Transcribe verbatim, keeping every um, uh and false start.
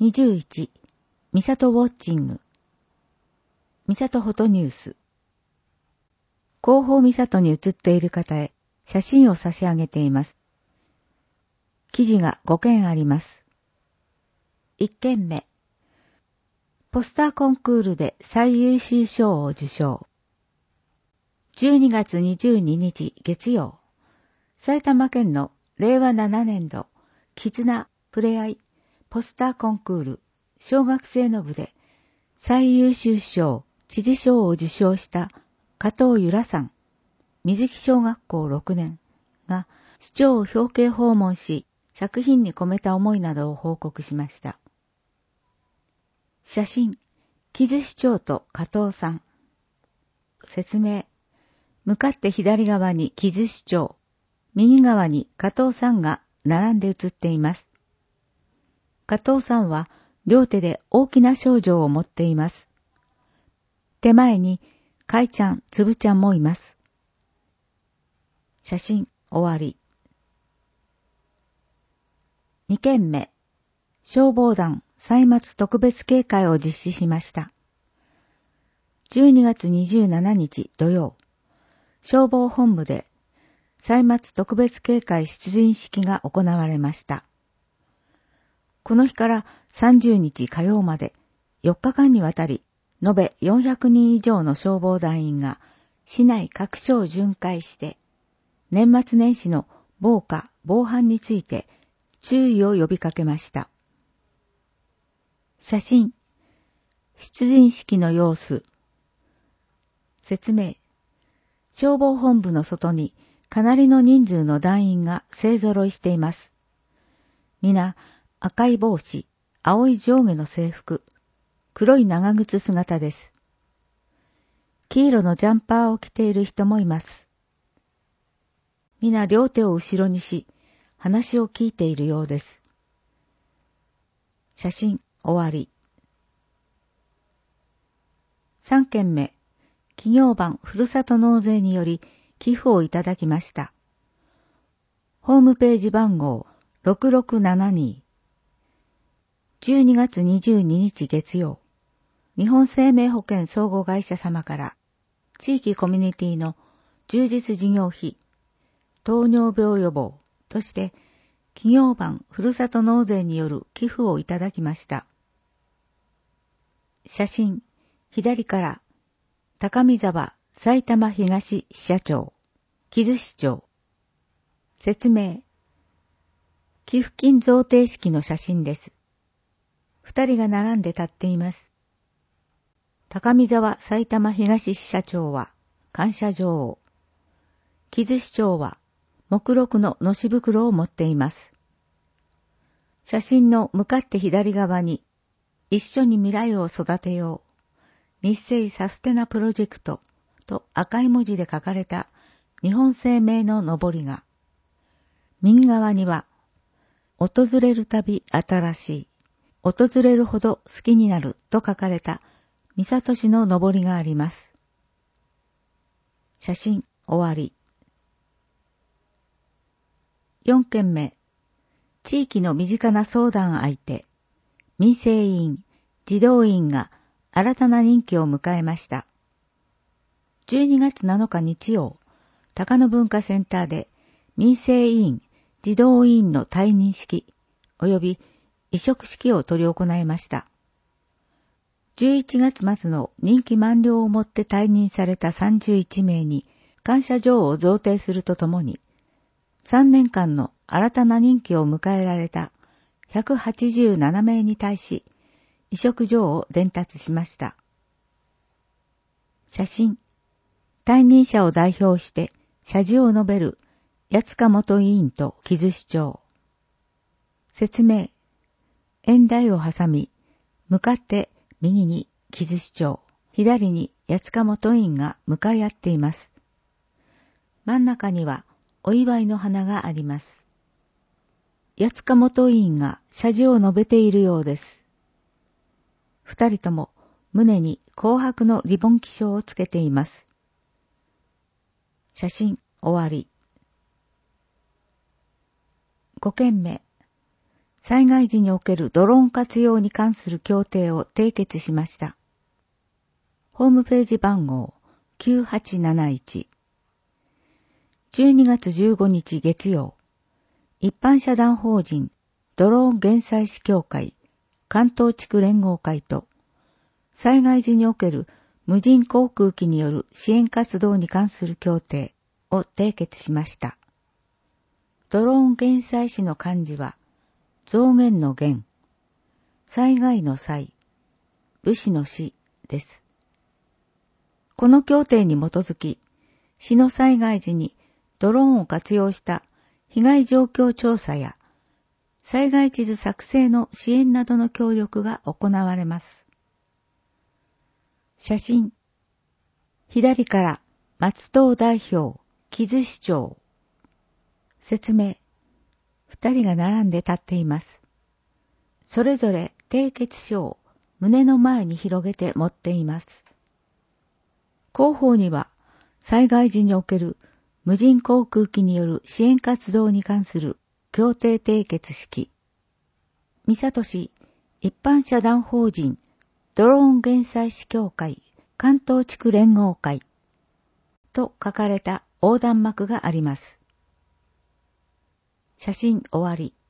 にじゅういち、三里ウォッチング。三里フォトニュース。広報三里に写っている方へ写真を差し上げています。記事がごけんあります。いっけんめ。ポスターコンクールで最優秀賞を受賞。じゅうにがつにじゅうににち月曜、埼玉県のれいわななねんど絆ふれあいポスターコンクール小学生の部で最優秀賞知事賞を受賞した加藤由良さん、水木小学校ろくねんが市長を表敬訪問し、作品に込めた思いなどを報告しました。写真、木津市長と加藤さん。説明、向かって左側に木津市長、右側に加藤さんが並んで写っています。加藤さんは両手で大きな賞状を持っています。手前にかいちゃん、つぶちゃんもいます。写真終わり。にけんめ、消防団歳末特別警戒を実施しました。じゅうにがつにじゅうしちにち土曜、消防本部で歳末特別警戒出陣式が行われました。この日からさんじゅうにち火曜までよっかかんにわたり、延べよんひゃくにん以上の消防団員が市内各所を巡回して、年末年始の防火・防犯について注意を呼びかけました。写真、出陣式の様子。説明、消防本部の外にかなりの人数の団員が勢ぞろいしています。皆、赤い帽子、青い上下の制服、黒い長靴姿です。黄色のジャンパーを着ている人もいます。皆両手を後ろにし、話を聞いているようです。写真終わり。さんけんめ、企業版ふるさと納税により寄付をいただきました。ホームページ番号ろくろくななに。じゅうにがつにじゅうににち月曜、日本生命保険相互会社様から地域コミュニティの充実事業費、糖尿病予防として企業版ふるさと納税による寄付をいただきました。写真、左から高見沢埼玉東支社長、木津市長。説明、寄付金贈呈式の写真です。二人が並んで立っています。高見沢埼玉東支社長は感謝状を、木津市長は目録ののし袋を持っています。写真の向かって左側に、一緒に未来を育てよう、日清サステナプロジェクトと赤い文字で書かれた日本生命ののぼりが、右側には、訪れるたび新しい、訪れるほど好きになると書かれた三郷市ののぼりがあります。写真終わり。よんけんめ、地域の身近な相談相手、民生委員、児童委員が新たな任期を迎えました。じゅうにがつなのか日曜、高野文化センターで民生委員、児童委員の退任式及び委嘱式を執り行いました。じゅういちがつ末の任期満了をもって退任されたさんじゅういちめいに感謝状を贈呈するとともに、さんねんかんの新たな任期を迎えられたひゃくはちじゅうななめいに対し、委嘱状を伝達しました。写真、退任者を代表して謝辞を述べる八塚元委員と木津市長。説明、演台を挟み、向かって右に木津市長、左に八塚元委員が向かい合っています。真ん中にはお祝いの花があります。八塚元委員が謝辞を述べているようです。二人とも胸に紅白のリボン記章をつけています。写真終わり。ごけんめ、 災害時におけるドローン活用に関する協定を締結しました。ホームページ番号きゅうはちなないち。じゅうにがつじゅうごにち月曜、一般社団法人ドローン減災士協会関東地区連合会と災害時における無人航空機による支援活動に関する協定を締結しました。ドローン減災士の漢字は増減の減、災害の災、武士の死です。この協定に基づき、市の災害時にドローンを活用した被害状況調査や災害地図作成の支援などの協力が行われます。写真。左から松藤代表、木津市長。説明。二人が並んで立っています。それぞれ締結書を胸の前に広げて持っています。後方には災害時における無人航空機による支援活動に関する協定締結式。三郷市一般社団法人ドローン減災士協会関東地区連合会と書かれた横断幕があります。写真終わり。